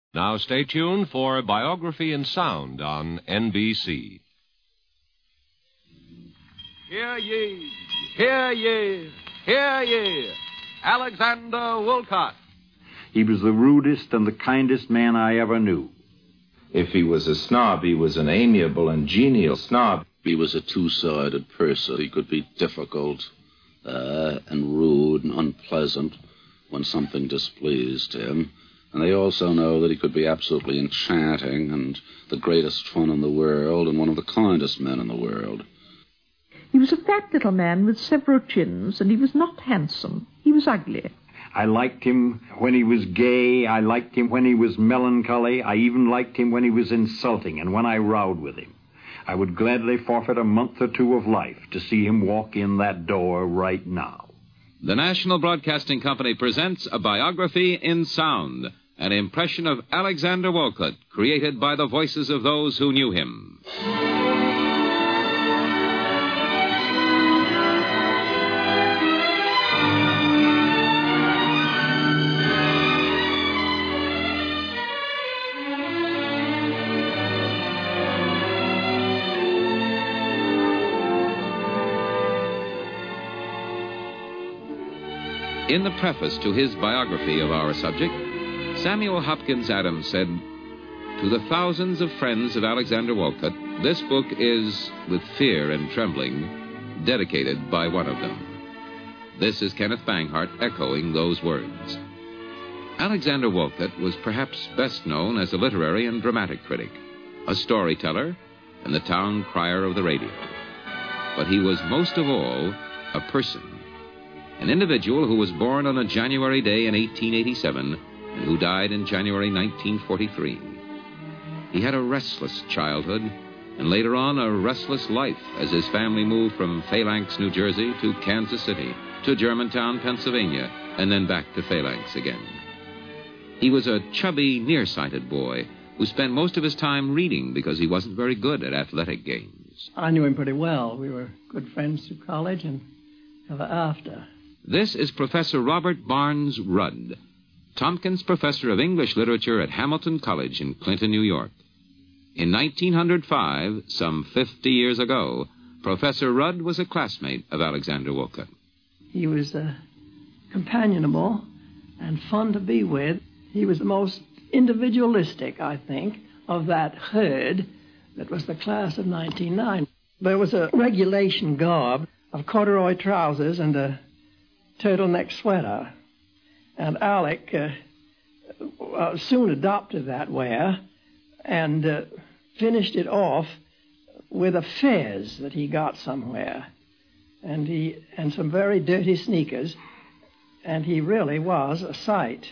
Now stay tuned for Biography in Sound on NBC. Hear ye, hear ye, hear ye. Alexander Woollcott. He was the rudest and the kindest man I ever knew. If he was a snob, he was an amiable and genial snob. He was a two-sided person. He could be difficult and rude and unpleasant when something displeased him. And they also know that he could be absolutely enchanting and the greatest fun in the world and one of the kindest men in the world. He was a fat little man with several chins, and he was not handsome. He was ugly. I liked him when he was gay. I liked him when he was melancholy. I even liked him when he was insulting and when I rowed with him. I would gladly forfeit a month or two of life to see him walk in that door right now. The National Broadcasting Company presents A Biography in Sound, an impression of Alexander Woollcott, created by the voices of those who knew him. In the preface to his biography of our subject, Samuel Hopkins Adams said, "To the thousands of friends of Alexander Woollcott, this book is, with fear and trembling, dedicated by one of them." This is Kenneth Banghart echoing those words. Alexander Woollcott was perhaps best known as a literary and dramatic critic, a storyteller, and the town crier of the radio. But he was most of all a person. An individual who was born on a January day in 1887 and who died in January 1943. He had a restless childhood and later on a restless life as his family moved from Phalanx, New Jersey to Kansas City, to Germantown, Pennsylvania, and then back to Phalanx again. He was a chubby, nearsighted boy who spent most of his time reading because he wasn't very good at athletic games. I knew him pretty well. We were good friends through college and ever after. This is Professor Robert Barnes Rudd, Tompkins Professor of English Literature at Hamilton College in Clinton, New York. In 1905, some 50 years ago, Professor Rudd was a classmate of Alexander Woollcott. He was companionable and fun to be with. He was the most individualistic, I think, of that herd that was the class of 1909. There was a regulation garb of corduroy trousers and a turtleneck sweater. And Alec soon adopted that wear and finished it off with a fez that he got somewhere. And some very dirty sneakers. And he really was a sight.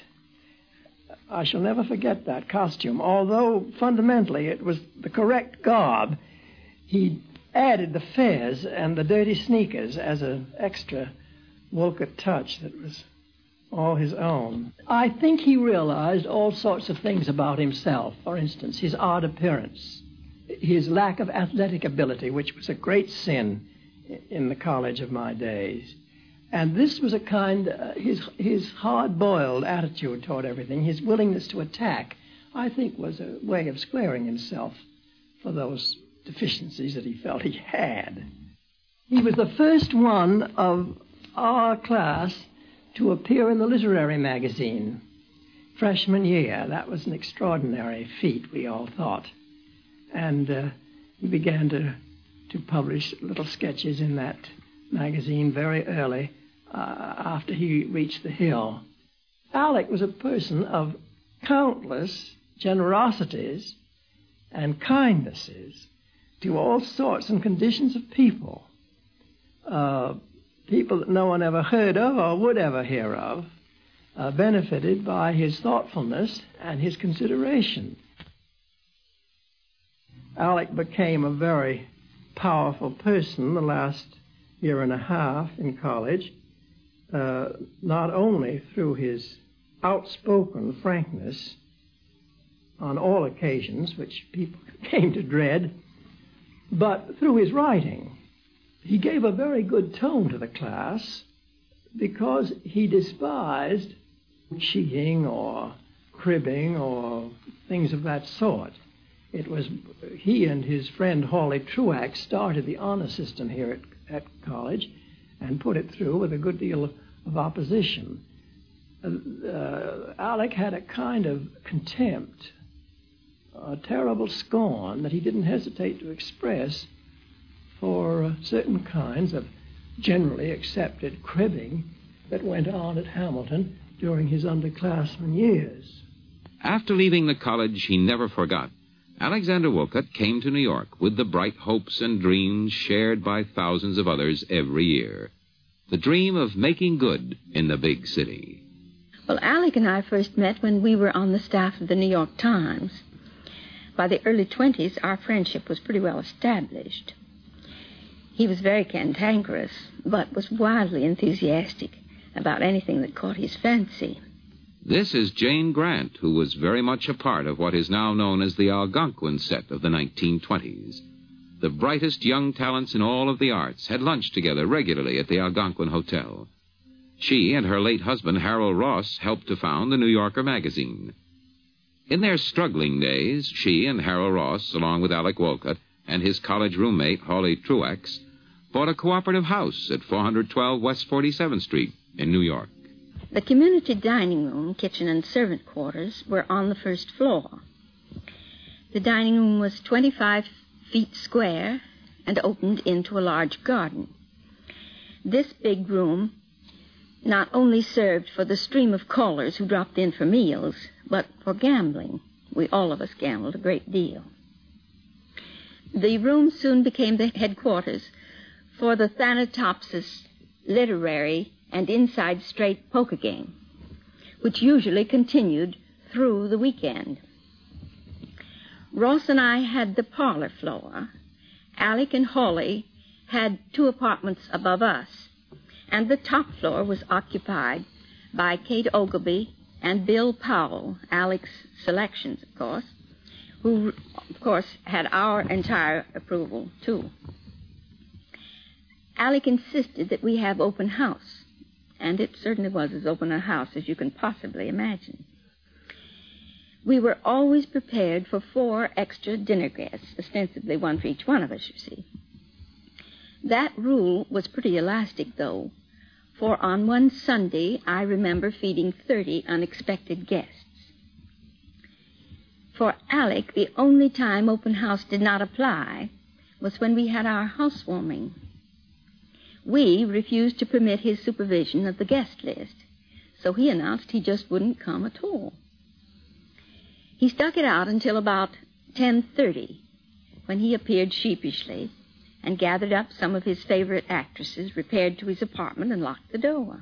I shall never forget that costume. Although fundamentally it was the correct garb, he added the fez and the dirty sneakers as an extra Woollcott touch that was all his own. I think he realized all sorts of things about himself. For instance, his odd appearance, his lack of athletic ability, which was a great sin in the college of my days. And this was a kind, his hard-boiled attitude toward everything, his willingness to attack, I think was a way of squaring himself for those deficiencies that he felt he had. He was the first one of our class to appear in the literary magazine freshman year. That was an extraordinary feat, we all thought. And he began to publish little sketches in that magazine very early after he reached the Hill. Alec was a person of countless generosities and kindnesses to all sorts and conditions of people. People that no one ever heard of or would ever hear of, benefited by his thoughtfulness and his consideration. Alec became a very powerful person the last year and a half in college, not only through his outspoken frankness on all occasions, which people came to dread, but through his writing. He gave a very good tone to the class because he despised cheating or cribbing or things of that sort. It was he and his friend Hawley Truax started the honor system here at college and put it through with a good deal of opposition. Alec had a kind of contempt, a terrible scorn that he didn't hesitate to express for certain kinds of generally accepted cribbing that went on at Hamilton during his underclassmen years. After leaving the college he never forgot, Alexander Wolcott came to New York with the bright hopes and dreams shared by thousands of others every year. The dream of making good in the big city. Well, Alec and I first met when we were on the staff of the New York Times. By the early 20s, our friendship was pretty well established. He was very cantankerous, but was wildly enthusiastic about anything that caught his fancy. This is Jane Grant, who was very much a part of what is now known as the Algonquin set of the 1920s. The brightest young talents in all of the arts had lunched together regularly at the Algonquin Hotel. She and her late husband, Harold Ross, helped to found the New Yorker magazine. In their struggling days, she and Harold Ross, along with Alec Wolcott and his college roommate, Hawley Truax, bought a cooperative house at 412 West 47th Street in New York. The community dining room, kitchen, and servant quarters were on the first floor. The dining room was 25 feet square and opened into a large garden. This big room not only served for the stream of callers who dropped in for meals, but for gambling. We all of us gambled a great deal. The room soon became the headquarters for the Thanatopsis literary and inside straight poker game, which usually continued through the weekend. Ross and I had the parlor floor. Alec and Hawley had 2 apartments above us, and the top floor was occupied by Kate Ogilvy and Bill Powell, Alec's selections, of course, who, of course, had our entire approval, too. Alec insisted that we have open house, and it certainly was as open a house as you can possibly imagine. We were always prepared for 4 extra dinner guests, ostensibly 1 for each one of us, you see. That rule was pretty elastic, though, for on one Sunday I remember feeding 30 unexpected guests. For Alec, the only time open house did not apply was when we had our housewarming. We refused to permit his supervision of the guest list, so he announced he just wouldn't come at all. He stuck it out until about 10:30, when he appeared sheepishly and gathered up some of his favorite actresses, repaired to his apartment, and locked the door.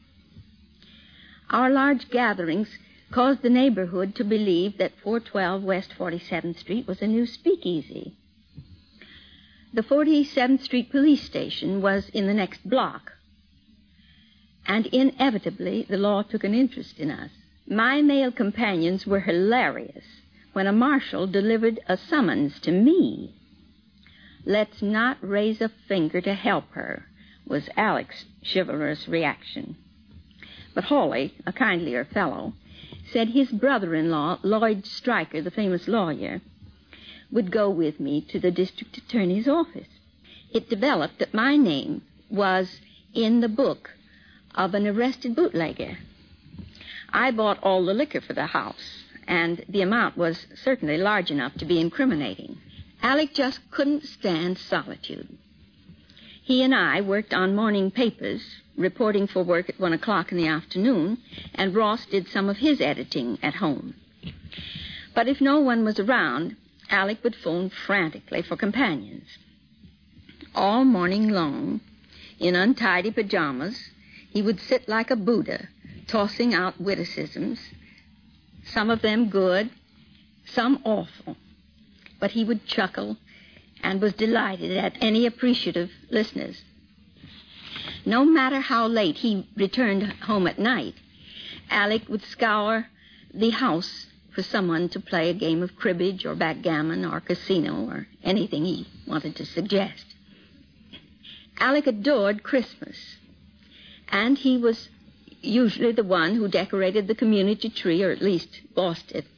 Our large gatherings caused the neighborhood to believe that 412 West 47th Street was a new speakeasy. The 47th Street police station was in the next block, and inevitably the law took an interest in us. My male companions were hilarious when a marshal delivered a summons to me. "Let's not raise a finger to help her," was Alec's chivalrous reaction. But Hawley, a kindlier fellow, said his brother-in-law, Lloyd Stryker, the famous lawyer, would go with me to the district attorney's office. It developed that my name was in the book of an arrested bootlegger. I bought all the liquor for the house, and the amount was certainly large enough to be incriminating. Alec just couldn't stand solitude. He and I worked on morning papers, reporting for work at 1 o'clock in the afternoon, and Ross did some of his editing at home. But if no one was around, Alec would phone frantically for companions. All morning long, in untidy pajamas, he would sit like a Buddha, tossing out witticisms, some of them good, some awful. But he would chuckle and was delighted at any appreciative listeners. No matter how late he returned home at night, Alec would scour the house for someone to play a game of cribbage or backgammon or casino or anything he wanted to suggest. Alec adored Christmas, and he was usually the one who decorated the community tree, or at least bossed it.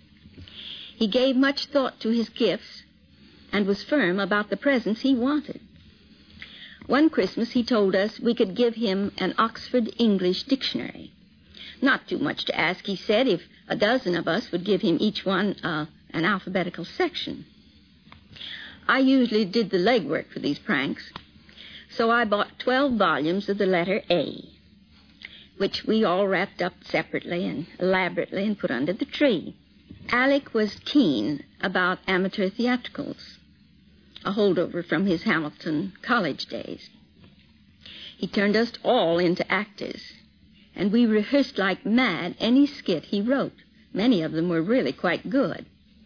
He gave much thought to his gifts and was firm about the presents he wanted. One Christmas, he told us we could give him an Oxford English dictionary. Not too much to ask, he said, if a dozen of us would give him each one an alphabetical section. I usually did the legwork for these pranks, so I bought 12 volumes of the letter A, which we all wrapped up separately and elaborately and put under the tree. Alec was keen about amateur theatricals, a holdover from his Hamilton college days. He turned us all into actors, and we rehearsed like mad any skit he wrote. Many of them were really quite good.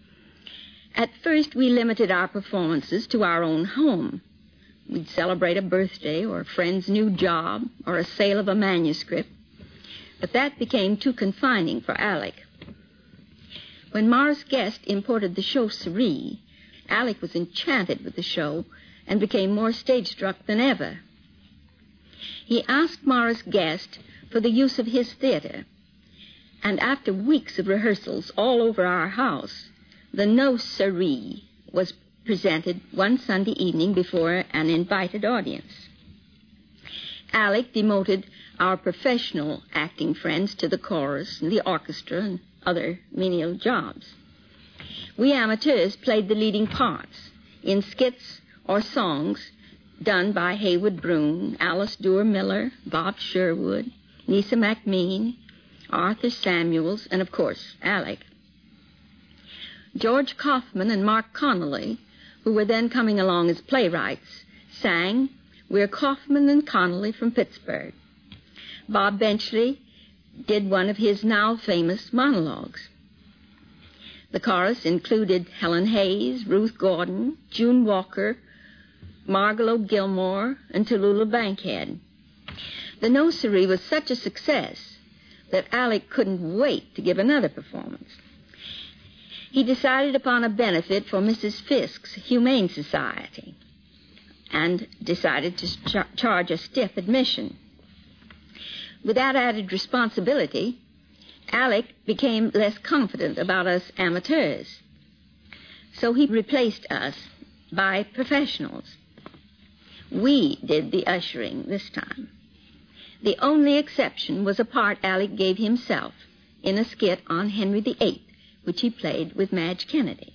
At first, we limited our performances to our own home. We'd celebrate a birthday or a friend's new job or a sale of a manuscript, but that became too confining for Alec. When Morris Guest imported the show Cerie, Alec was enchanted with the show and became more stage-struck than ever. He asked Morris Guest for the use of his theater, and after weeks of rehearsals all over our house, the No Cerie was presented one Sunday evening before an invited audience. Alec demoted our professional acting friends to the chorus and the orchestra and other menial jobs. We amateurs played the leading parts in skits or songs done by Haywood Broun, Alice Duer Miller, Bob Sherwood, Nisa MacMean, Arthur Samuels, and, of course, Alec. George Kaufman and Mark Connolly, who were then coming along as playwrights, sang We're Kaufman and Connolly from Pittsburgh. Bob Benchley did one of his now famous monologues. The chorus included Helen Hayes, Ruth Gordon, June Walker, Margalo Gilmore, and Tallulah Bankhead. The No Cerie was such a success that Alec couldn't wait to give another performance. He decided upon a benefit for Mrs. Fisk's Humane Society and decided to charge a stiff admission. With that added responsibility, Alec became less confident about us amateurs. So he replaced us by professionals. We did the ushering this time. The only exception was a part Alec gave himself in a skit on Henry VIII, which he played with Madge Kennedy.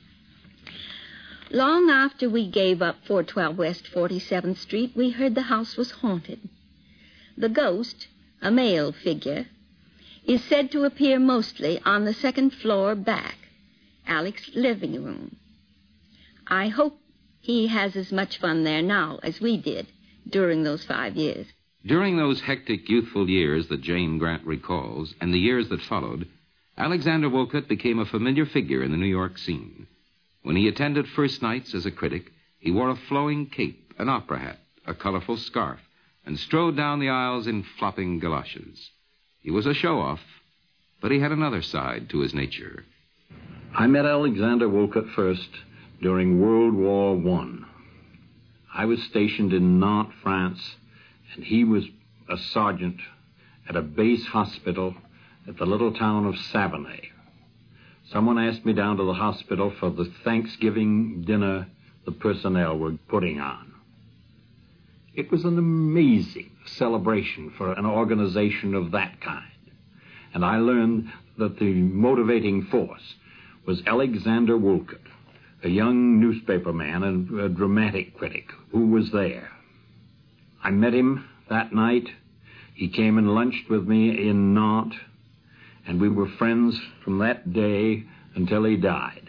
Long after we gave up 412 West 47th Street, we heard the house was haunted. The ghost, a male figure, is said to appear mostly on the second floor back, Alec's living room. I hope he has as much fun there now as we did during those 5 years. During those hectic youthful years that Jane Grant recalls, and the years that followed, Alexander Wolcott became a familiar figure in the New York scene. When he attended first nights as a critic, he wore a flowing cape, an opera hat, a colorful scarf, and strode down the aisles in flopping galoshes. He was a show-off, but he had another side to his nature. I met Alexander Wolcott first during World War I. I was stationed in Nantes, France, and he was a sergeant at a base hospital at the little town of Savonay. Someone asked me down to the hospital for the Thanksgiving dinner the personnel were putting on. It was an amazing celebration for an organization of that kind. And I learned that the motivating force was Alexander Wolcott, a young newspaper man and a dramatic critic who was there. I met him that night. He came and lunched with me in Nantes, and we were friends from that day until he died.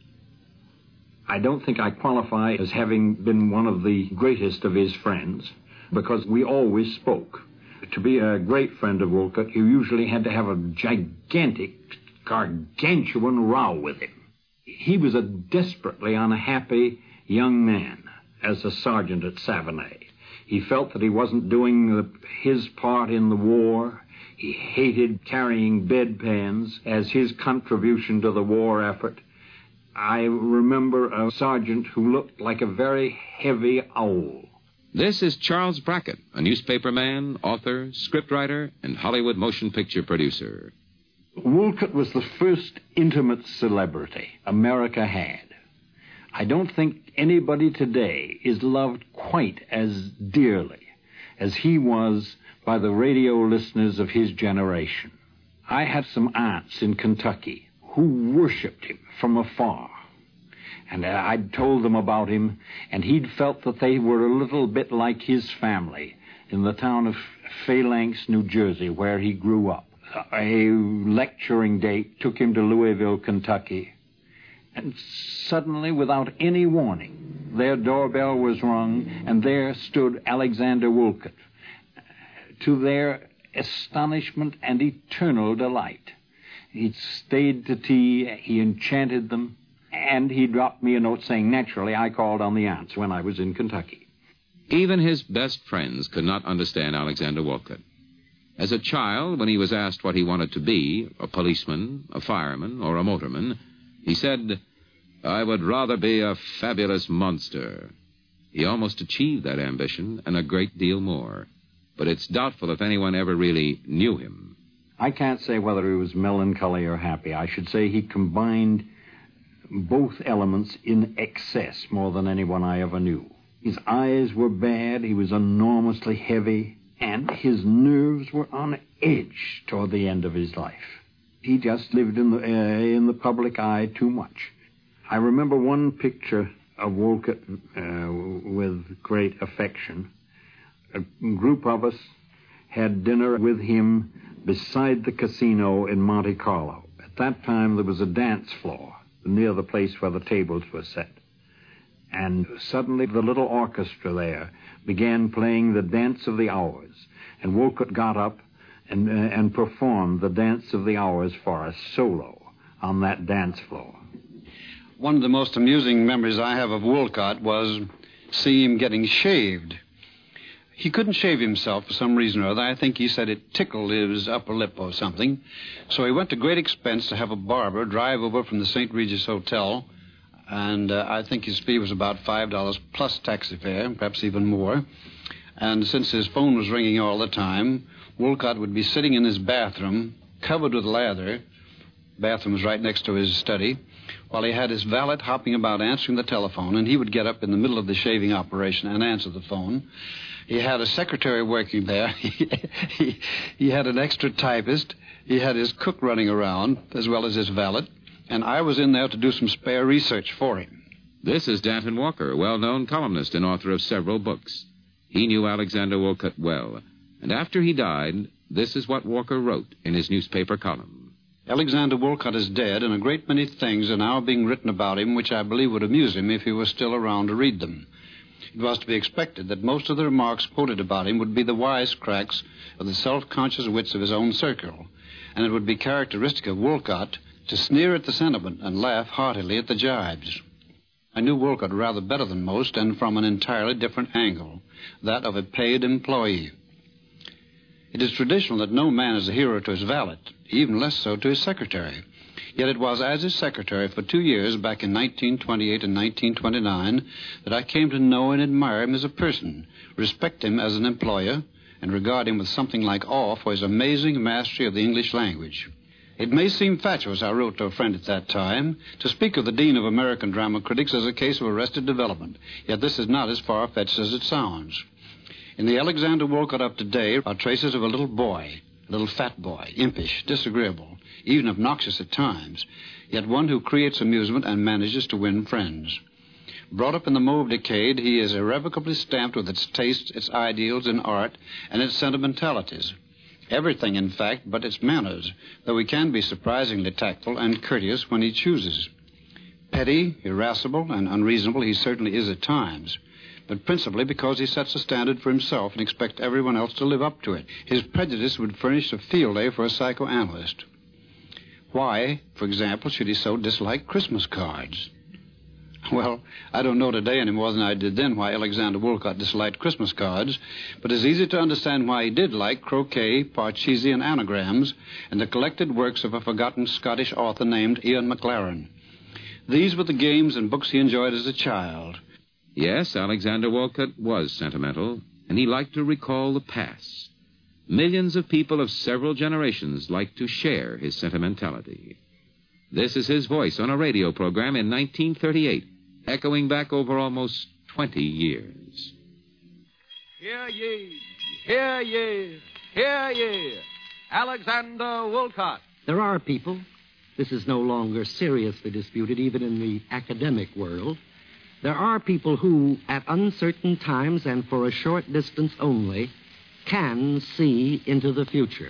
I don't think I qualify as having been one of the greatest of his friends, because we always spoke. To be a great friend of Wolcott, you usually had to have a gigantic, gargantuan row with him. He was a desperately unhappy young man as a sergeant at Savonay. He felt that he wasn't doing his part in the war. He hated carrying bedpans as his contribution to the war effort. I remember a sergeant who looked like a very heavy owl. This is Charles Brackett, a newspaperman, author, scriptwriter, and Hollywood motion picture producer. Wolcott was the first intimate celebrity America had. I don't think anybody today is loved quite as dearly as he was by the radio listeners of his generation. I had some aunts in Kentucky who worshipped him from afar. And I'd told them about him, and he'd felt that they were a little bit like his family in the town of Phalanx, New Jersey, where he grew up. A lecturing date took him to Louisville, Kentucky, and suddenly, without any warning, their doorbell was rung, and there stood Alexander Wolcott. To their astonishment and eternal delight, he stayed to tea, he enchanted them, and he dropped me a note saying, naturally, I called on the aunts when I was in Kentucky. Even his best friends could not understand Alexander Wolcott. As a child, when he was asked what he wanted to be, a policeman, a fireman, or a motorman, he said, "I would rather be a fabulous monster." He almost achieved that ambition and a great deal more. But it's doubtful if anyone ever really knew him. I can't say whether he was melancholy or happy. I should say he combined both elements in excess more than anyone I ever knew. His eyes were bad, he was enormously heavy, and his nerves were on edge toward the end of his life. He just lived in the public eye too much. I remember one picture of Wolcott with great affection. A group of us had dinner with him beside the casino in Monte Carlo. At that time, there was a dance floor near the place where the tables were set. And suddenly the little orchestra there began playing the Dance of the Hours. And Wolcott got up and performed the Dance of the Hours for us solo on that dance floor. One of the most amusing memories I have of Wolcott was seeing him getting shaved. He couldn't shave himself for some reason or other. I think he said it tickled his upper lip or something. So he went to great expense to have a barber drive over from the St. Regis Hotel, and I think his fee was about $5 plus taxi fare, perhaps even more. And since his phone was ringing all the time, Wolcott would be sitting in his bathroom, covered with lather. The bathroom was right next to his study, while he had his valet hopping about answering the telephone, and he would get up in the middle of the shaving operation and answer the phone. He had a secretary working there. He had an extra typist. He had his cook running around, as well as his valet. And I was in there to do some spare research for him. This is Danton Walker, a well-known columnist and author of several books. He knew Alexander Wolcott well. And after he died, this is what Walker wrote in his newspaper column. Alexander Wolcott is dead, and a great many things are now being written about him which I believe would amuse him if he were still around to read them. It was to be expected that most of the remarks quoted about him would be the wisecracks of the self-conscious wits of his own circle, and it would be characteristic of Wolcott to sneer at the sentiment and laugh heartily at the jibes. I knew Wolcott rather better than most, and from an entirely different angle, that of a paid employee. It is traditional that no man is a hero to his valet, even less so to his secretary. Yet it was as his secretary for 2 years, back in 1928 and 1929, that I came to know and admire him as a person, respect him as an employer, and regard him with something like awe for his amazing mastery of the English language. It may seem fatuous, I wrote to a friend at that time, to speak of the Dean of American Drama Critics as a case of arrested development, yet this is not as far-fetched as it sounds. In the Alexander Wolcott of today are traces of a little boy, a little fat boy, impish, disagreeable, even obnoxious at times, yet one who creates amusement and manages to win friends. Brought up in the Mauve decade, he is irrevocably stamped with its tastes, its ideals in art, and its sentimentalities. Everything, in fact, but its manners, though he can be surprisingly tactful and courteous when he chooses. Petty, irascible, and unreasonable he certainly is at times, but principally because he sets a standard for himself and expects everyone else to live up to it. His prejudice would furnish a field day for a psychoanalyst. Why, for example, should he so dislike Christmas cards? Well, I don't know today any more than I did then why Alexander Wolcott disliked Christmas cards, but it's easy to understand why he did like croquet, parcheesi, and anagrams, and the collected works of a forgotten Scottish author named Ian McLaren. These were the games and books he enjoyed as a child. Yes, Alexander Walcott was sentimental, and he liked to recall the past. Millions of people of several generations liked to share his sentimentality. This is his voice on a radio program in 1938, echoing back over almost 20 years. Hear ye, hear ye, hear ye. Alexander Wolcott. There are people, this is no longer seriously disputed even in the academic world, there are people who, at uncertain times and for a short distance only, can see into the future.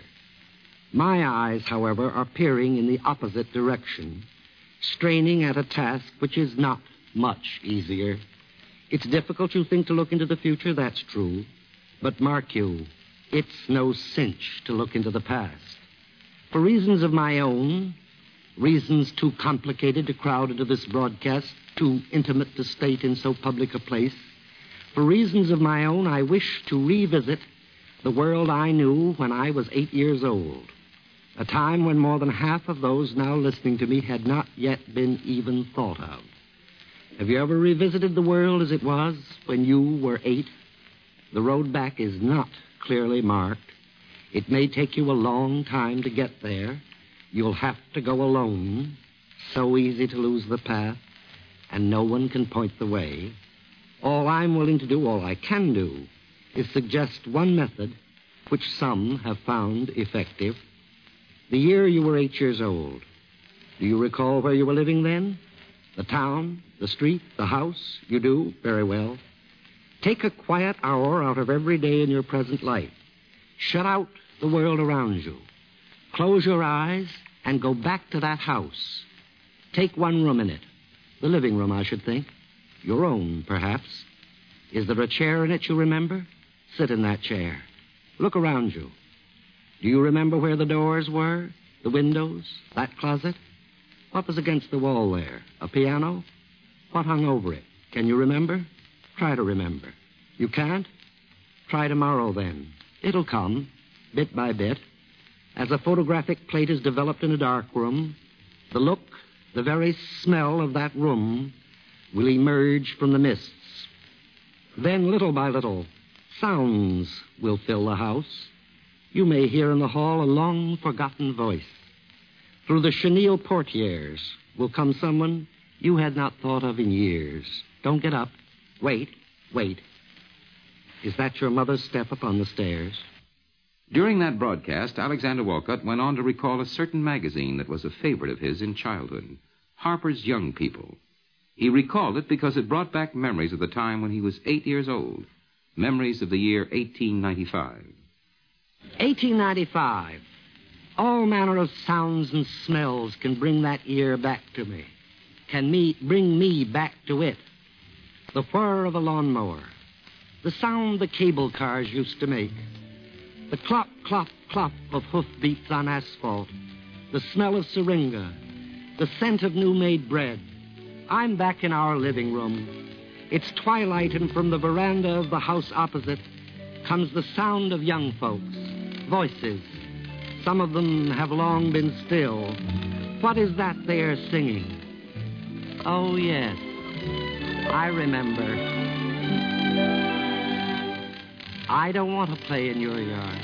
My eyes, however, are peering in the opposite direction, straining at a task which is not much easier. It's difficult, you think, to look into the future, that's true. But mark you, it's no cinch to look into the past. For reasons of my own, reasons too complicated to crowd into this broadcast, too intimate to state in so public a place, for reasons of my own, I wish to revisit the world I knew when I was 8 years old, a time when more than half of those now listening to me had not yet been even thought of. Have you ever revisited the world as it was when you were 8? The road back is not clearly marked. It may take you a long time to get there. You'll have to go alone. So easy to lose the path, and no one can point the way. All I'm willing to do, all I can do, is suggest one method which some have found effective. The year you were 8 years old, do you recall where you were living then? The town, the street, the house? You do? Very well. Take a quiet hour out of every day in your present life. Shut out the world around you. Close your eyes and go back to that house. Take one room in it. The living room, I should think. Your own, perhaps. Is there a chair in it you remember? Sit in that chair. Look around you. Do you remember where the doors were? The windows? That closet? What was against the wall there? A piano? What hung over it? Can you remember? Try to remember. You can't? Try tomorrow, then. It'll come, bit by bit. As a photographic plate is developed in a dark room, the look, the very smell of that room will emerge from the mists. Then, little by little, sounds will fill the house. You may hear in the hall a long-forgotten voice. Through the chenille portieres will come someone you had not thought of in years. Don't get up. Wait, wait. Is that your mother's step up on the stairs? During that broadcast, Alexander Walcott went on to recall a certain magazine that was a favorite of his in childhood, Harper's Young People. He recalled it because it brought back memories of the time when he was 8 years old, memories of the year 1895. 1895. All manner of sounds and smells can bring that year back to me, bring me back to it. The whir of a lawnmower, the sound the cable cars used to make, the clop, clop, clop of hoofbeats on asphalt, the smell of syringa, the scent of new-made bread. I'm back in our living room. It's twilight, and from the veranda of the house opposite comes the sound of young folks, voices. Some of them have long been still. What is that they are singing? Oh, yes, I remember. I don't want to play in your yard.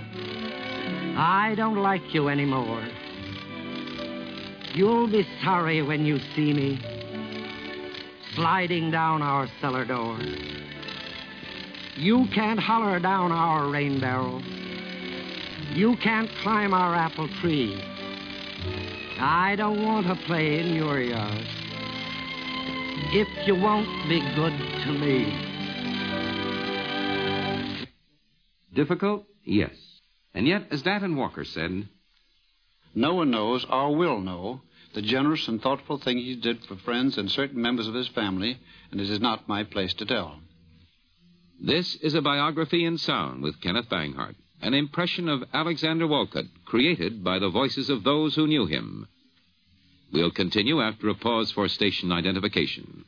I don't like you anymore. You'll be sorry when you see me sliding down our cellar door. You can't holler down our rain barrel. You can't climb our apple tree. I don't want to play in your yard if you won't be good to me. Difficult? Yes. And yet, as Danton Walker said, no one knows or will know the generous and thoughtful thing he did for friends and certain members of his family, and it is not my place to tell. This is a biography in sound with Kenneth Banghart, an impression of Alexander Walcott, created by the voices of those who knew him. We'll continue after a pause for station identification.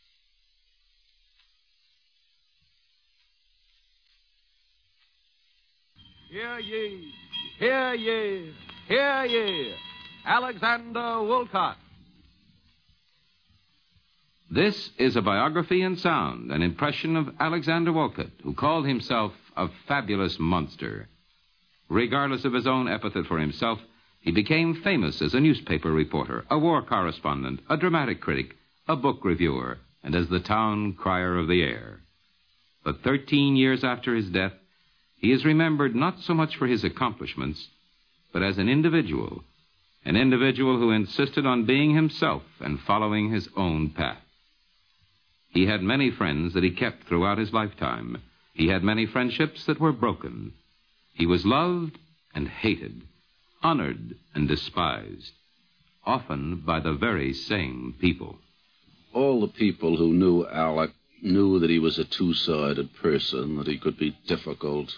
Hear ye, hear ye, hear ye. Alexander Wolcott. This is a biography in sound, an impression of Alexander Wolcott, who called himself a fabulous monster. Regardless of his own epithet for himself, he became famous as a newspaper reporter, a war correspondent, a dramatic critic, a book reviewer, and as the town crier of the air. But 13 years after his death, he is remembered not so much for his accomplishments, but as an individual who insisted on being himself and following his own path. He had many friends that he kept throughout his lifetime. He had many friendships that were broken. He was loved and hated, honored and despised, often by the very same people. All the people who knew Alec knew that he was a two-sided person, that he could be difficult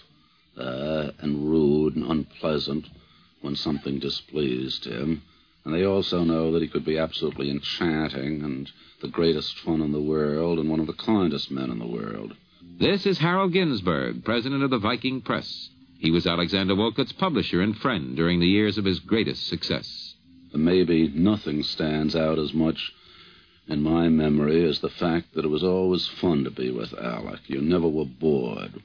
and rude and unpleasant when something displeased him. And they also know that he could be absolutely enchanting and the greatest fun in the world and one of the kindest men in the world. This is Harold Ginsberg, president of the Viking Press. He was Alexander Wolcott's publisher and friend during the years of his greatest success. Maybe nothing stands out as much in my memory as the fact that it was always fun to be with Alec. You never were bored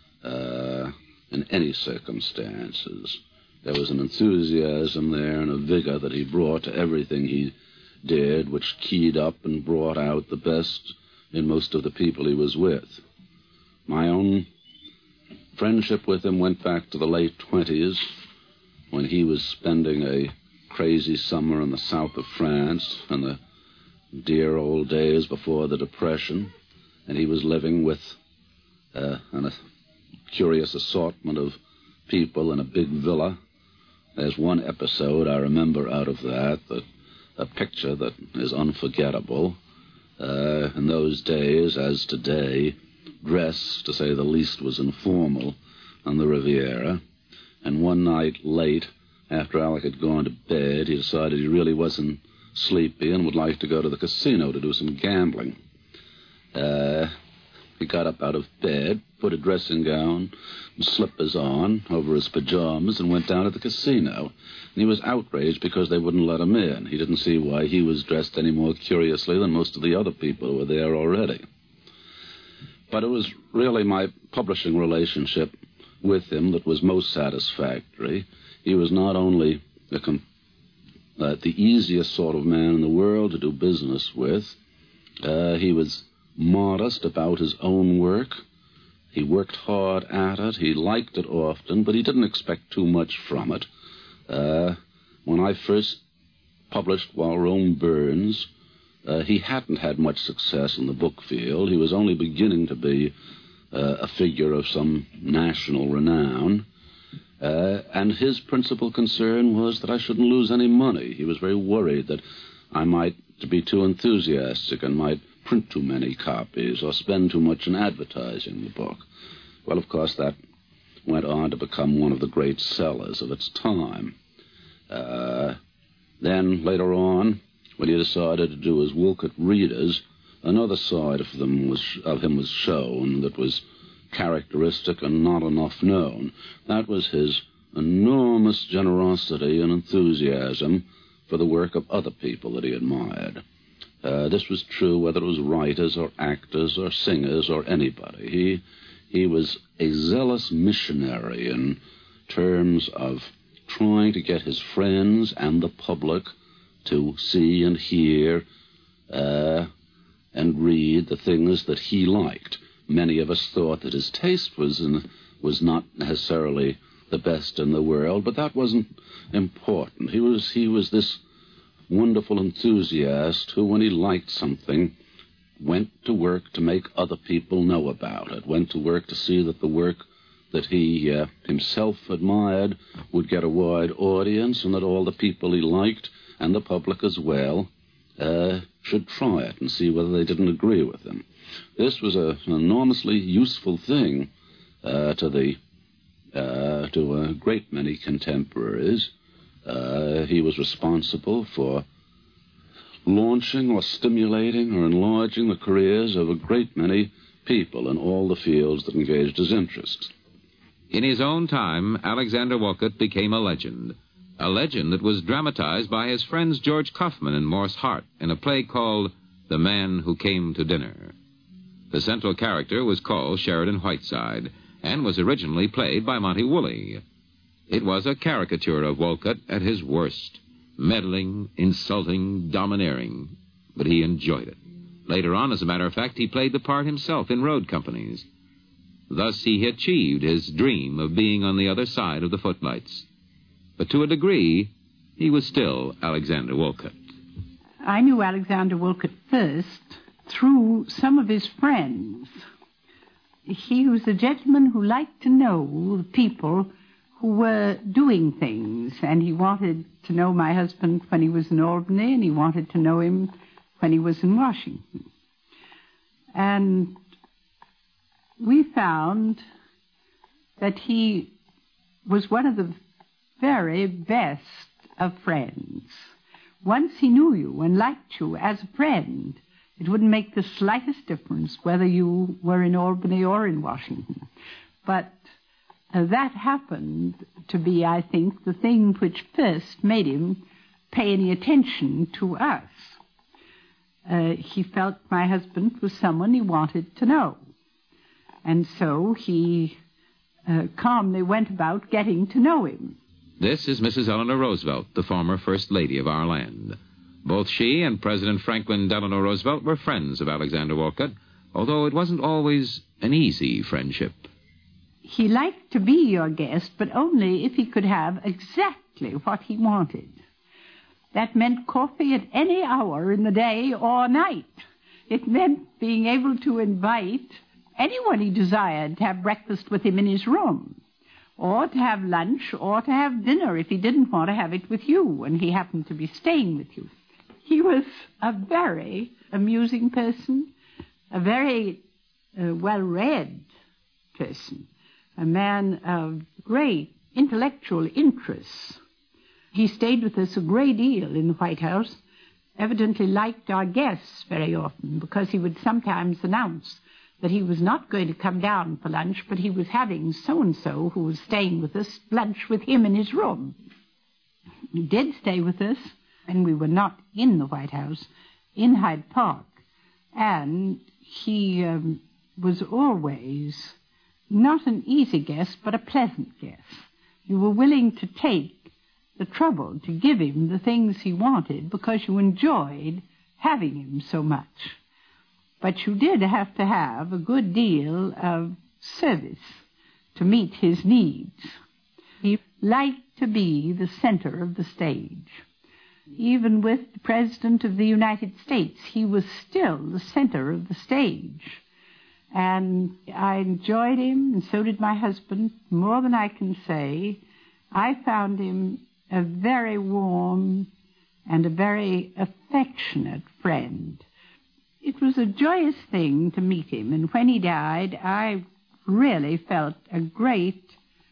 in any circumstances. There was an enthusiasm there and a vigor that he brought to everything he did, which keyed up and brought out the best in most of the people he was with. My own friendship with him went back to the late 20s, when he was spending a crazy summer in the south of France in the dear old days before the Depression, and he was living with a curious assortment of people in a big villa. There's one episode I remember out of that, a picture that is unforgettable. In those days, as today, dress, to say the least, was informal on the Riviera. And one night late, after Alec had gone to bed, he decided he really wasn't sleepy and would like to go to the casino to do some gambling. He got up out of bed, put a dressing gown and slippers on over his pajamas, and went down to the casino. And he was outraged because they wouldn't let him in. He didn't see why he was dressed any more curiously than most of the other people who were there already. But it was really my publishing relationship with him that was most satisfactory. He was not only the easiest sort of man in the world to do business with, he was modest about his own work. He worked hard at it. He liked it often, but he didn't expect too much from it. When I first published While Rome Burns, he hadn't had much success in the book field. He was only beginning to be a figure of some national renown. And his principal concern was that I shouldn't lose any money. He was very worried that I might be too enthusiastic and might print too many copies or spend too much in advertising the book. Well, of course, that went on to become one of the great sellers of its time. Then, later on, when he decided to do his Wolcott readers, another side of him was shown that was characteristic and not enough known. That was his enormous generosity and enthusiasm for the work of other people that he admired. This was true whether it was writers or actors or singers or anybody. He was a zealous missionary in terms of trying to get his friends and the public to see and hear and read the things that he liked. Many of us thought that his taste was not necessarily the best in the world, but that wasn't important. He was this wonderful enthusiast who, when he liked something, went to work to make other people know about it, went to work to see that the work that he himself admired would get a wide audience, and that all the people he liked, and the public as well, should try it and see whether they didn't agree with him. This was an enormously useful thing to a great many contemporaries. He was responsible for launching or stimulating or enlarging the careers of a great many people in all the fields that engaged his interests. In his own time, Alexander Wolcott became a legend that was dramatized by his friends George Kaufman and Morse Hart in a play called The Man Who Came to Dinner. The central character was called Sheridan Whiteside and was originally played by Monty Woolley. It was a caricature of Wolcott at his worst, meddling, insulting, domineering, but he enjoyed it. Later on, as a matter of fact, he played the part himself in road companies. Thus, he achieved his dream of being on the other side of the footlights. But to a degree, he was still Alexander Wolcott. I knew Alexander Wolcott first through some of his friends. He was a gentleman who liked to know the people who were doing things, and he wanted to know my husband when he was in Albany, and he wanted to know him when he was in Washington. And we found that he was one of the very best of friends. Once he knew you and liked you as a friend, it wouldn't make the slightest difference whether you were in Albany or in Washington. But that happened to be, I think, the thing which first made him pay any attention to us. He felt my husband was someone he wanted to know. And so he calmly went about getting to know him. This is Mrs. Eleanor Roosevelt, the former First Lady of our land. Both she and President Franklin Delano Roosevelt were friends of Alexander Wolcott, although it wasn't always an easy friendship. He liked to be your guest, but only if he could have exactly what he wanted. That meant coffee at any hour in the day or night. It meant being able to invite anyone he desired to have breakfast with him in his room, or to have lunch, or to have dinner if he didn't want to have it with you and he happened to be staying with you. He was a very amusing person, a very well-read person, a man of great intellectual interests. He stayed with us a great deal in the White House, evidently liked our guests very often, because he would sometimes announce that he was not going to come down for lunch, but he was having so-and-so who was staying with us lunch with him in his room. He did stay with us, and we were not in the White House, in Hyde Park. And he was always not an easy guest, but a pleasant guest. You were willing to take the trouble to give him the things he wanted because you enjoyed having him so much. But you did have to have a good deal of service to meet his needs. He liked to be the center of the stage. Even with the President of the United States, he was still the center of the stage. And I enjoyed him, and so did my husband, more than I can say. I found him a very warm and a very affectionate friend. It was a joyous thing to meet him, and when he died, I really felt a great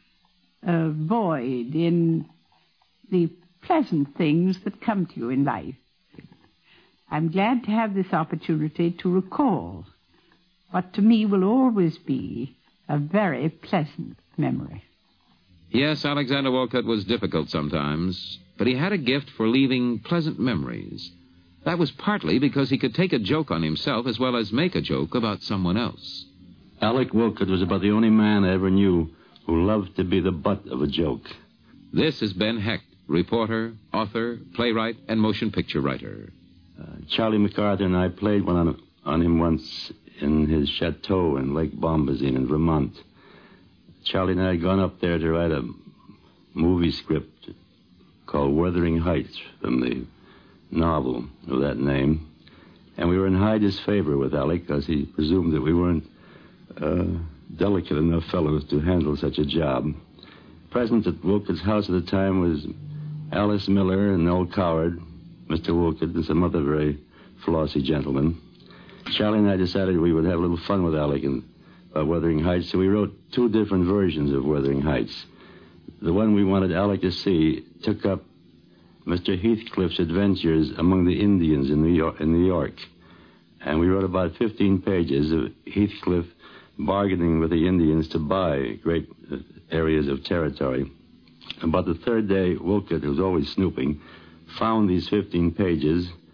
void in the pleasant things that come to you in life. I'm glad to have this opportunity to recall what to me will always be a very pleasant memory. Yes, Alexander Wolcott was difficult sometimes, but he had a gift for leaving pleasant memories. That was partly because he could take a joke on himself as well as make a joke about someone else. Alec Wolcott was about the only man I ever knew who loved to be the butt of a joke. This is Ben Hecht, reporter, author, playwright, and motion picture writer. Charlie MacArthur and I played one on him once in his chateau in Lake Bombazine in Vermont. Charlie and I had gone up there to write a movie script called Wuthering Heights from the novel of that name. And we were in high disfavor with Alec because he presumed that we weren't delicate enough fellows to handle such a job. Present at Wolcott's house at the time was Alice Miller and Noel Coward, Mr. Wolcott, and some other very flossy gentlemen. Charlie and I decided we would have a little fun with Alec about Wuthering Heights, so we wrote two different versions of Wuthering Heights. The one we wanted Alec to see took up Mr. Heathcliff's adventures among the Indians in New York. And we wrote about 15 pages of Heathcliff bargaining with the Indians to buy great areas of territory. About the third day, Wolcott, who was always snooping, found these 15 pages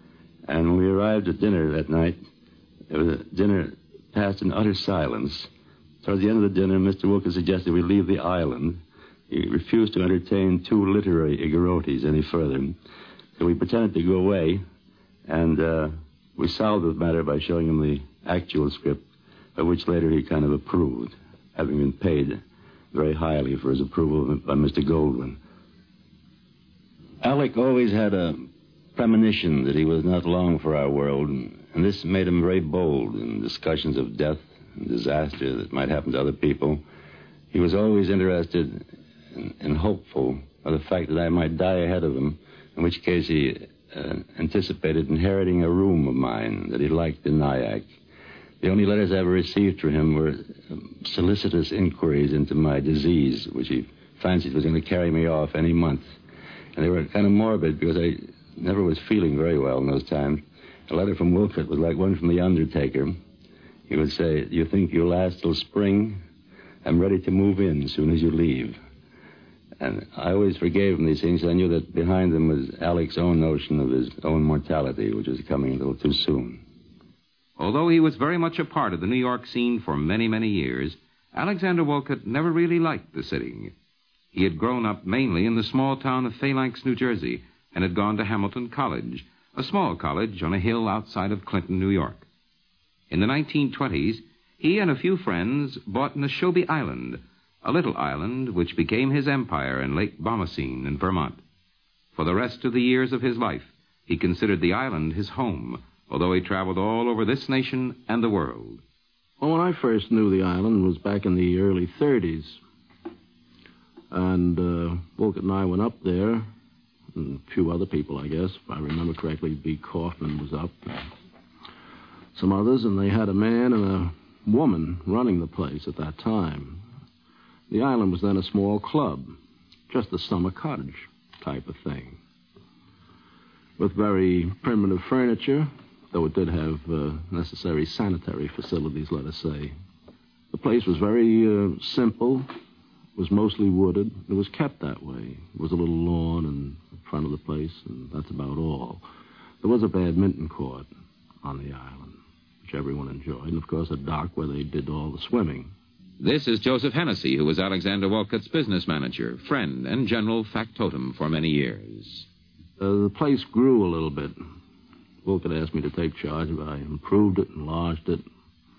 And when we arrived at dinner that night, dinner passed in utter silence. Toward the end of the dinner, Mr. Wolcott suggested we leave the island. He refused to entertain two literary igorotis any further. So we pretended to go away, and we solved the matter by showing him the actual script, of which later he kind of approved, having been paid very highly for his approval by Mr. Goldwyn. Alec always had a premonition that he was not long for our world, and this made him very bold in discussions of death and disaster that might happen to other people. He was always interested and hopeful of the fact that I might die ahead of him, in which case he anticipated inheriting a room of mine that he liked in Nyack. The only letters I ever received from him were solicitous inquiries into my disease, which he fancied was going to carry me off any month. And they were kind of morbid because I never was feeling very well in those times. A letter from Wolcott was like one from the undertaker. He would say, "You think you'll last till spring? I'm ready to move in as soon as you leave." And I always forgave him these things. I knew that behind them was Alec's own notion of his own mortality, which was coming a little too soon. Although he was very much a part of the New York scene for many, many years, Alexander Wolcott never really liked the city. He had grown up mainly in the small town of Phalanx, New Jersey, and had gone to Hamilton College, a small college on a hill outside of Clinton, New York. In the 1920s, he and a few friends bought Neshobe Island, a little island which became his empire in Lake Bomoseen in Vermont. For the rest of the years of his life, he considered the island his home, although he traveled all over this nation and the world. Well, when I first knew the island was back in the early 30s. And Wolcott and I went up there, and a few other people, I guess. If I remember correctly, B. Kaufman was up, some others, and they had a man and a woman running the place at that time. The island was then a small club, just a summer cottage type of thing, with very primitive furniture, though it did have necessary sanitary facilities, let us say. The place was very simple, was mostly wooded. It was kept that way. There was a little lawn in front of the place, and that's about all. There was a badminton court on the island, which everyone enjoyed, and, of course, a dock where they did all the swimming. This is Joseph Hennessy, who was Alexander Wolcott's business manager, friend, and general factotum for many years. The place grew a little bit. Wolcott asked me to take charge of it. I improved it, enlarged it,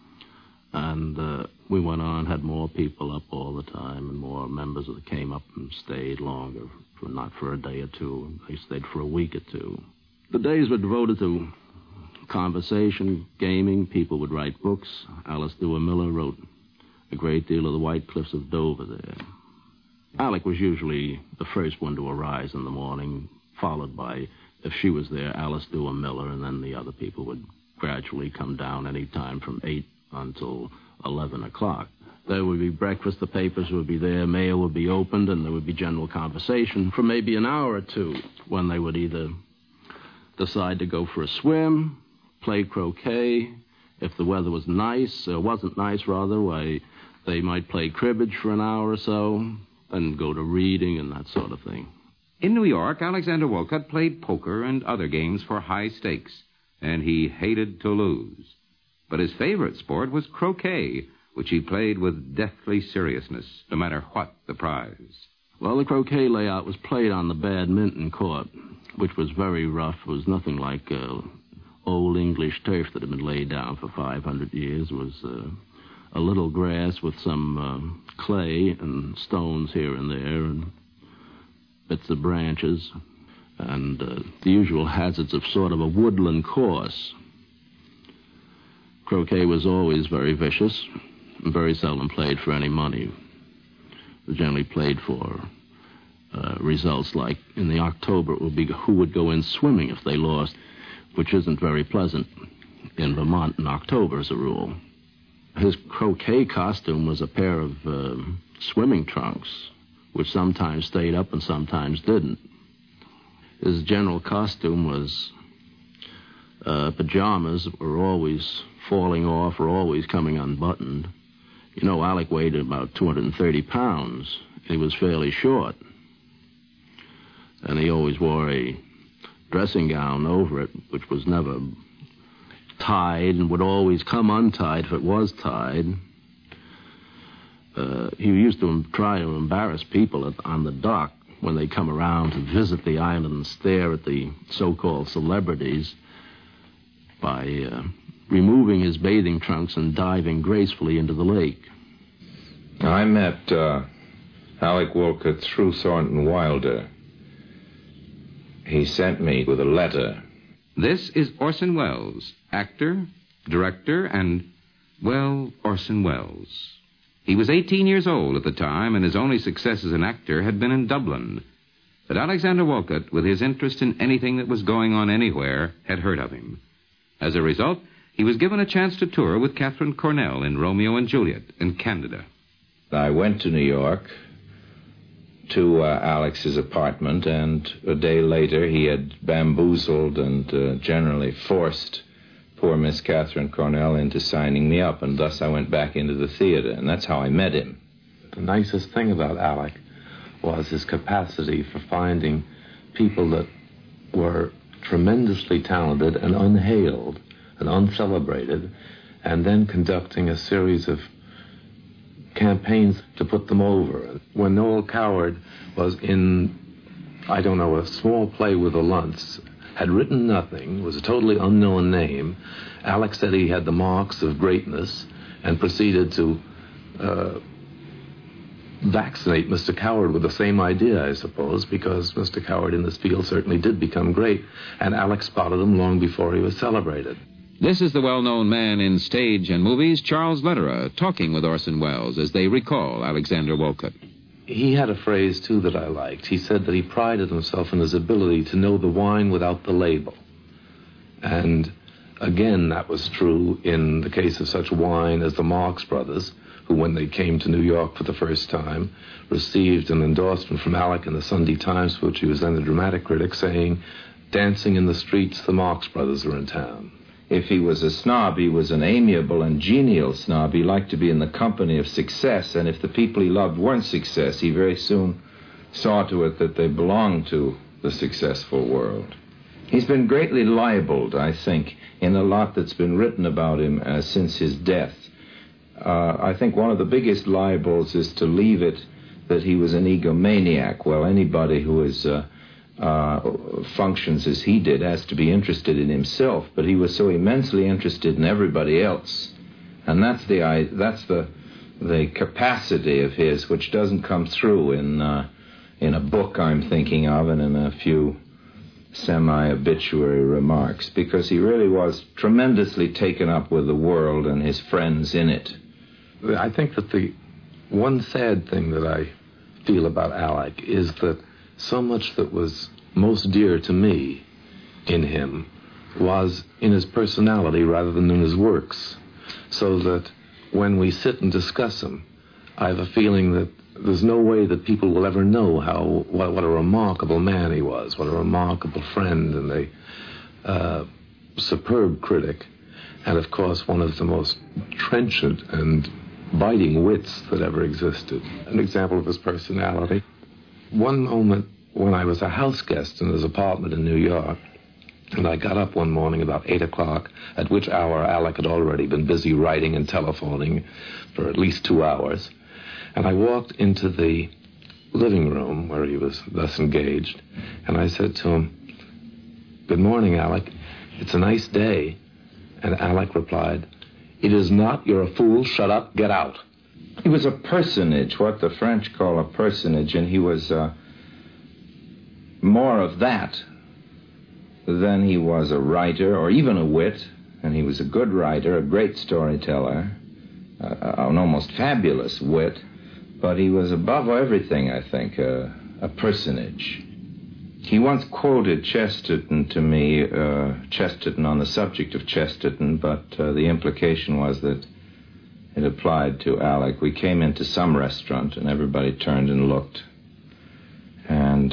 and we went on, had more people up all the time, and more members that came up and stayed longer, not for a day or two. They stayed for a week or two. The days were devoted to conversation, gaming. People would write books. Alice Duer Miller wrote a great deal of the White Cliffs of Dover there. Alec was usually the first one to arise in the morning, followed by, if she was there, Alice Duer Miller, and then the other people would gradually come down any time from 8 until 11 o'clock. There would be breakfast, the papers would be there, mail would be opened, and there would be general conversation for maybe an hour or two, when they would either decide to go for a swim, play croquet. If the weather was nice, or wasn't nice, rather, why, they might play cribbage for an hour or so, and go to reading and that sort of thing. In New York, Alexander Wolcott played poker and other games for high stakes, and he hated to lose. But his favorite sport was croquet, which he played with deathly seriousness, no matter what the prize. Well, the croquet layout was played on the badminton court, which was very rough. It was nothing like old English turf that had been laid down for 500 years. It was a little grass with some clay and stones here and there and bits of branches and the usual hazards of sort of a woodland course. Croquet was always very vicious and very seldom played for any money. It was generally played for results like in the October it would be who would go in swimming if they lost, which isn't very pleasant in Vermont in October as a rule. His croquet costume was a pair of swimming trunks, which sometimes stayed up and sometimes didn't. His general costume was pajamas that were always falling off or always coming unbuttoned. You know, Alec weighed about 230 pounds. He was fairly short. And he always wore a dressing gown over it, which was never tied and would always come untied if it was tied. He used to try to embarrass people on the dock when they come around to visit the island and stare at the so-called celebrities by removing his bathing trunks and diving gracefully into the lake. I met Alec Wolcott through Thornton Wilder. He sent me with a letter. This is Orson Welles, actor, director, and, well, Orson Welles. He was 18 years old at the time, and his only success as an actor had been in Dublin. But Alexander Wolcott, with his interest in anything that was going on anywhere, had heard of him. As a result, he was given a chance to tour with Katharine Cornell in Romeo and Juliet in Canada. I went to New York to Alex's apartment, and a day later he had bamboozled and generally forced poor Miss Katharine Cornell into signing me up, and thus I went back into the theater, and that's how I met him. The nicest thing about Alec was his capacity for finding people that were tremendously talented and unhailed and uncelebrated, and then conducting a series of campaigns to put them over. When Noel Coward was in, a small play with the Luntz, had written nothing, was a totally unknown name, Alec said he had the marks of greatness and proceeded to vaccinate Mr. Coward with the same idea, I suppose, because Mr. Coward in this field certainly did become great, and Alec spotted him long before he was celebrated. This is the well-known man in stage and movies, Charles Lederer, talking with Orson Welles as they recall Alexander Wolcott. He had a phrase, too, that I liked. He said that he prided himself in his ability to know the wine without the label. And, again, that was true in the case of such wine as the Marx Brothers, who, when they came to New York for the first time, received an endorsement from Alec in the Sunday Times, for which he was then the dramatic critic, saying, "Dancing in the streets, the Marx Brothers are in town." If he was a snob, he was an amiable and genial snob. He liked to be in the company of success, and if the people he loved weren't success, he very soon saw to it that they belonged to the successful world. He's been greatly libeled, I think, in a lot that's been written about him since his death. I think one of the biggest libels is to leave it that he was an egomaniac. Well, anybody who is functions as he did has to be interested in himself, but he was so immensely interested in everybody else, and that's the capacity of his which doesn't come through in a book I'm thinking of and in a few semi-obituary remarks, because he really was tremendously taken up with the world and his friends in it. I think that the one sad thing that I feel about Alec is that so much that was most dear to me in him was in his personality rather than in his works. So that when we sit and discuss him, I have a feeling that there's no way that people will ever know what a remarkable man he was, what a remarkable friend and a superb critic, and of course one of the most trenchant and biting wits that ever existed. An example of his personality. One moment when I was a house guest in his apartment in New York, and I got up one morning about 8 o'clock, at which hour Alec had already been busy writing and telephoning for at least 2 hours, and I walked into the living room where he was thus engaged, and I said to him, "Good morning, Alec. It's a nice day." And Alec replied, "It is not. You're a fool. Shut up. Get out." He was a personage, what the French call a personage, and he was more of that than he was a writer or even a wit, and he was a good writer, a great storyteller, an almost fabulous wit, but he was above everything, I think, a personage. He once quoted Chesterton to me, Chesterton on the subject of Chesterton, but the implication was that it applied to Alec. We came into some restaurant, and everybody turned and looked. And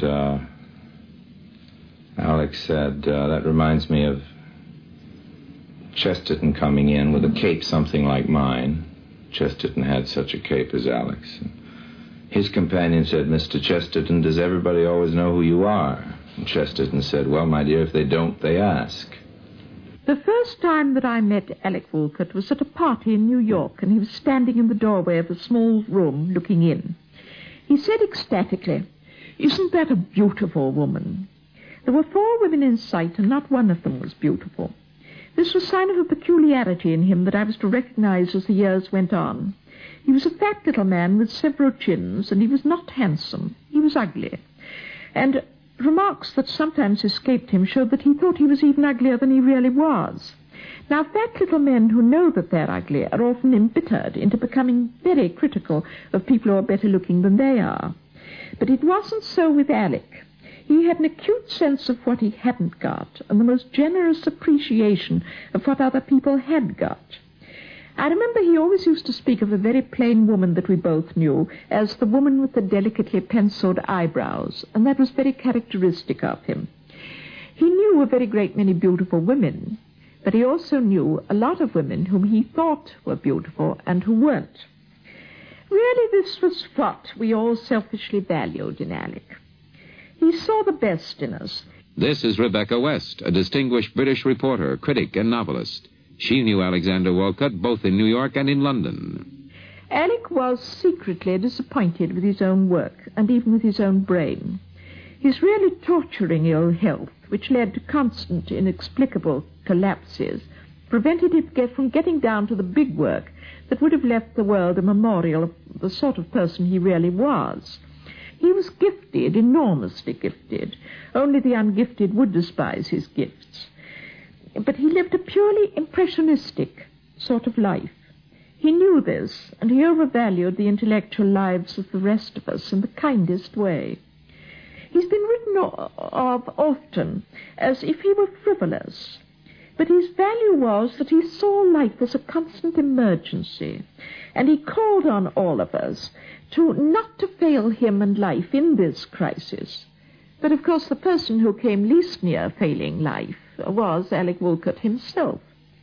Alec said, that reminds me of Chesterton coming in with a cape something like mine. Chesterton had such a cape as Alec's. His companion said, "Mr. Chesterton, does everybody always know who you are?" And Chesterton said, well, my dear, if they don't, they ask. The first time that I met Alec Woolcott was at a party in New York, and he was standing in the doorway of a small room looking in. He said ecstatically, "Isn't that a beautiful woman?" There were 4 women in sight, and not one of them was beautiful. This was a sign of a peculiarity in him that I was to recognize as the years went on. He was a fat little man with several chins, and he was not handsome. He was ugly. And remarks that sometimes escaped him showed that he thought he was even uglier than he really was. Now, fat little men who know that they're ugly are often embittered into becoming very critical of people who are better looking than they are. But it wasn't so with Alec. He had an acute sense of what he hadn't got, and the most generous appreciation of what other people had got. I remember he always used to speak of a very plain woman that we both knew as the woman with the delicately penciled eyebrows, and that was very characteristic of him. He knew a very great many beautiful women, but he also knew a lot of women whom he thought were beautiful and who weren't. Really, this was what we all selfishly valued in Alec. He saw the best in us. This is Rebecca West, a distinguished British reporter, critic, and novelist. She knew Alexander Wolcott both in New York and in London. Alec was secretly disappointed with his own work, and even with his own brain. His really torturing ill health, which led to constant, inexplicable collapses, prevented him from getting down to the big work that would have left the world a memorial of the sort of person he really was. He was gifted, enormously gifted. Only the ungifted would despise his gifts. But he lived a purely impressionistic sort of life. He knew this, and he overvalued the intellectual lives of the rest of us in the kindest way. He's been written of often as if he were frivolous, but his value was that he saw life as a constant emergency, and he called on all of us not to fail him and life in this crisis. But, of course, the person who came least near failing life was Alec Woolcott himself.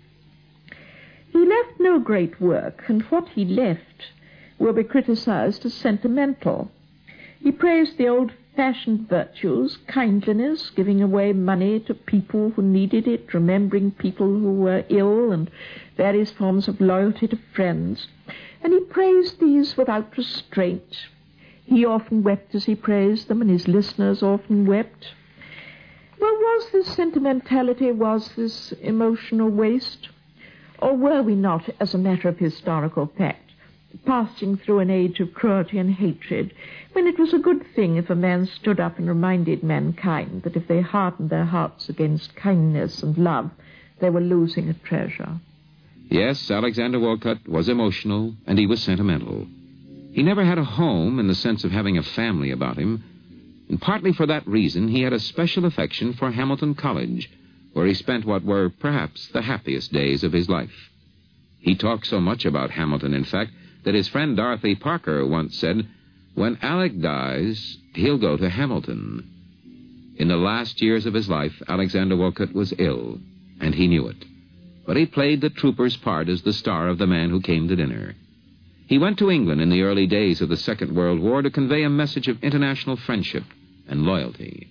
He left no great work, and what he left will be criticized as sentimental. He praised the old-fashioned virtues, kindliness, giving away money to people who needed it, remembering people who were ill, and various forms of loyalty to friends. And he praised these without restraint. He often wept as he praised them, and his listeners often wept. Well, was this sentimentality, was this emotional waste? Or were we not, as a matter of historical fact, passing through an age of cruelty and hatred, when it was a good thing if a man stood up and reminded mankind that if they hardened their hearts against kindness and love, they were losing a treasure? Yes, Alexander Wolcott was emotional, and he was sentimental. He never had a home in the sense of having a family about him, and partly for that reason he had a special affection for Hamilton College, where he spent what were perhaps the happiest days of his life. He talked so much about Hamilton, in fact, that his friend Dorothy Parker once said, "When Alec dies, he'll go to Hamilton." In the last years of his life, Alexander Wolcott was ill, and he knew it. But he played the trooper's part as the star of The Man Who Came to Dinner. He went to England in the early days of the Second World War to convey a message of international friendship and loyalty.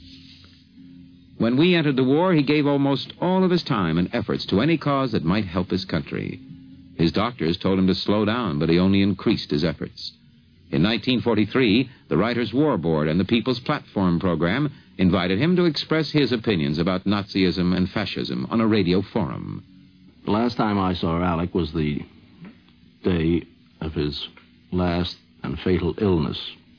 When we entered the war, he gave almost all of his time and efforts to any cause that might help his country. His doctors told him to slow down, but he only increased his efforts. In 1943, the Writers' War Board and the People's Platform program invited him to express his opinions about Nazism and fascism on a radio forum. The last time I saw Alec was the day of his last and fatal illness.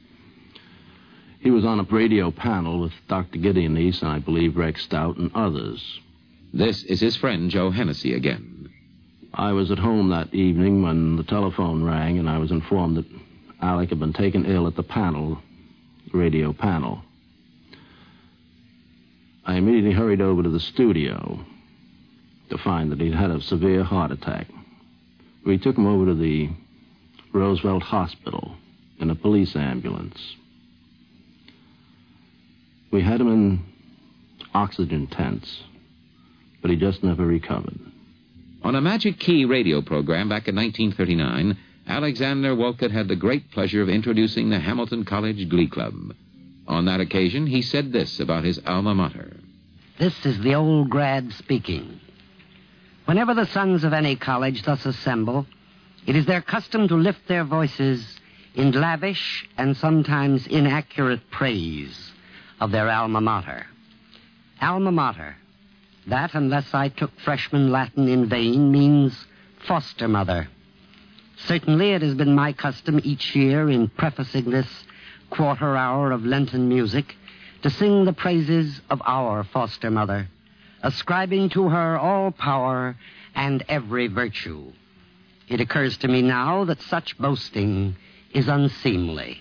He was on a radio panel with Dr. Gideon East and I believe Rex Stout and others. This is his friend Joe Hennessy again. I was at home that evening when the telephone rang and I was informed that Alec had been taken ill at the radio panel. I immediately hurried over to the studio to find that he'd had a severe heart attack. We took him over to the Roosevelt Hospital in a police ambulance. We had him in oxygen tents, but he just never recovered. On a Magic Key radio program back in 1939, Alexander Wolcott had the great pleasure of introducing the Hamilton College Glee Club. On that occasion, he said this about his alma mater. This is the old grad speaking. Whenever the sons of any college thus assemble, it is their custom to lift their voices in lavish and sometimes inaccurate praise of their alma mater. Alma mater, that, unless I took freshman Latin in vain, means foster mother. Certainly it has been my custom each year, in prefacing this quarter hour of Lenten music, to sing the praises of our foster mother, ascribing to her all power and every virtue. It occurs to me now that such boasting is unseemly.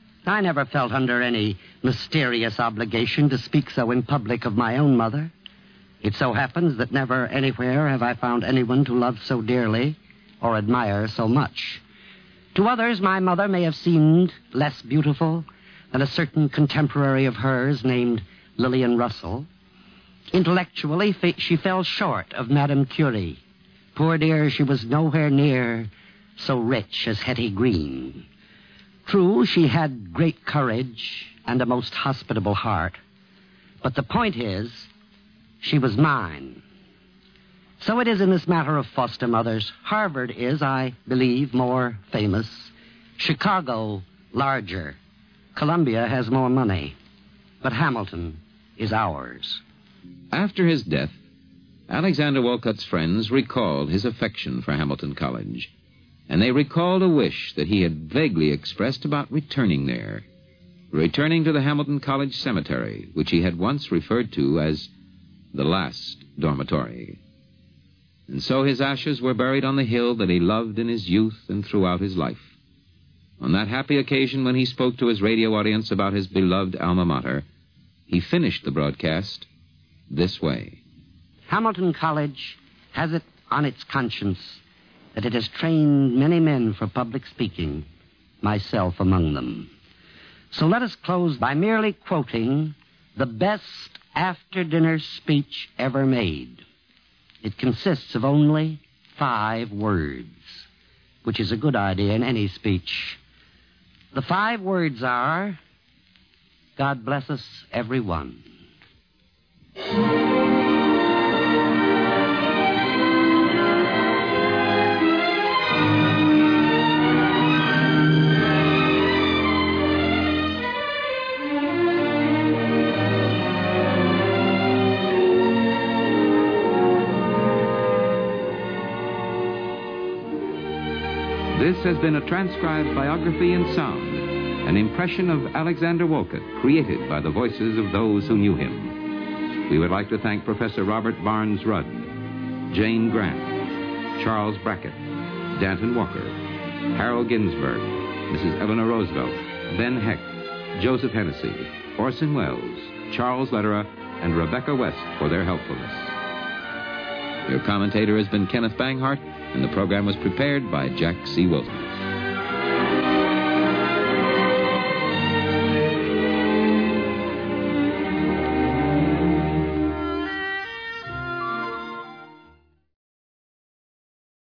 I never felt under any mysterious obligation to speak so in public of my own mother. It so happens that never anywhere have I found anyone to love so dearly or admire so much. To others, my mother may have seemed less beautiful than a certain contemporary of hers named Lillian Russell. Intellectually, she fell short of Madame Curie. Poor dear, she was nowhere near so rich as Hetty Green. True, she had great courage and a most hospitable heart. But the point is, she was mine. So it is in this matter of foster mothers. Harvard is, I believe, more famous. Chicago, larger. Columbia has more money. But Hamilton is ours. After his death, Alexander Wolcott's friends recalled his affection for Hamilton College, and they recalled a wish that he had vaguely expressed about returning there, returning to the Hamilton College Cemetery, which he had once referred to as the last dormitory. And so his ashes were buried on the hill that he loved in his youth and throughout his life. On that happy occasion when he spoke to his radio audience about his beloved alma mater, he finished the broadcast this way. Hamilton College has it on its conscience that it has trained many men for public speaking, myself among them. So let us close by merely quoting the best after-dinner speech ever made. It consists of only 5 words, which is a good idea in any speech. The 5 words are, God bless us, every one. This has been a transcribed biography in sound, an impression of Alexander Wolcott, created by the voices of those who knew him. We would like to thank Professor Robert Barnes Rudd, Jane Grant, Charles Brackett, Danton Walker, Harold Ginsberg, Mrs. Eleanor Roosevelt, Ben Heck, Joseph Hennessy, Orson Welles, Charles Lederer, and Rebecca West for their helpfulness. Your commentator has been Kenneth Banghart, and the program was prepared by Jack C. Wilson.